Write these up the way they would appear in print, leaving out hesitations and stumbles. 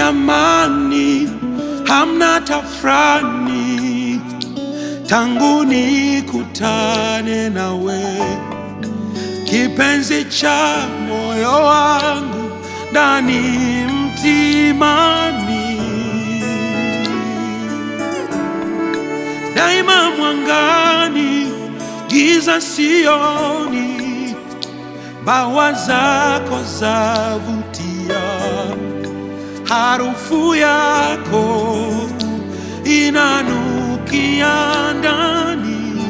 amani, hamna tafrani, tangu nikutane nawe, kipenzi cha moyo wangu ndani mtimani, daima mwangani, giza sioni, bawa zako zavutia, harufu yako inanukia ndani,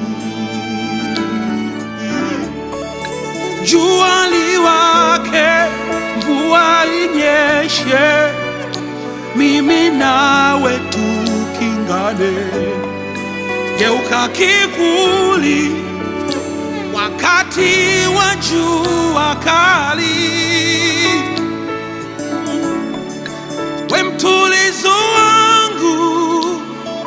jua liwake, mvua inyeshe, mimi nawe tukingane, geuka kivuli wakati wa jua kali, we mtulizo wangu,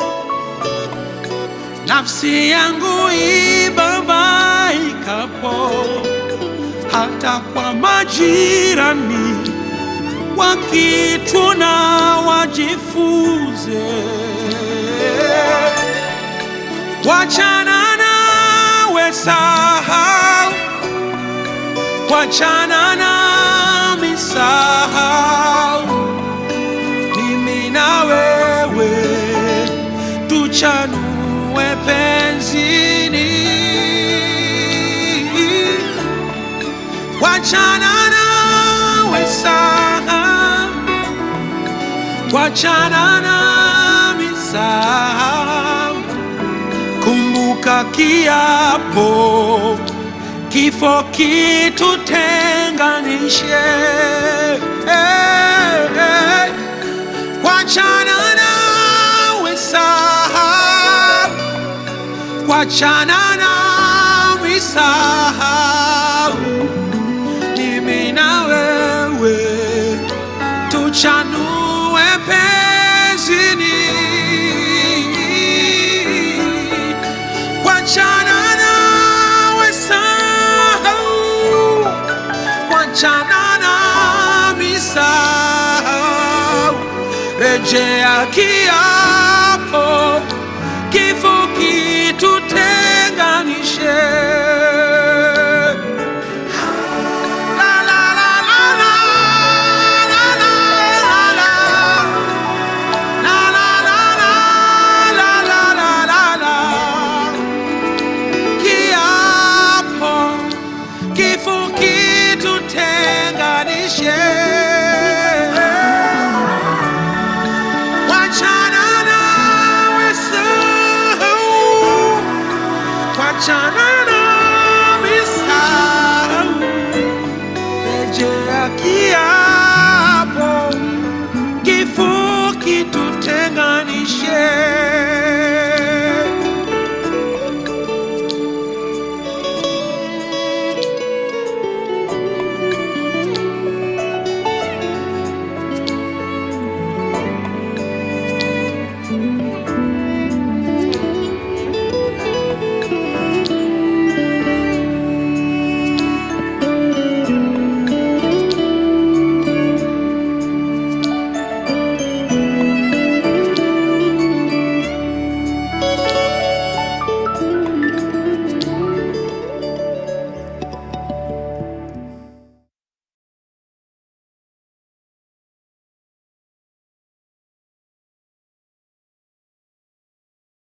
nafsi yangu ibabaikapo, hata kwa majirani wakituna wajifunze, wachana nawe sahau, wachana nami sahau, mimi na wewe tuchanue penzini, wachana nawe sahau, wachana nami sahau, kumbuka kiapo, kifo kitutenganishe, wachana nawe sahau, wachana nami sahau, mimi na wewe tuchanue penzini, wachana nawe sahau, wachana nami sahau, rejea kia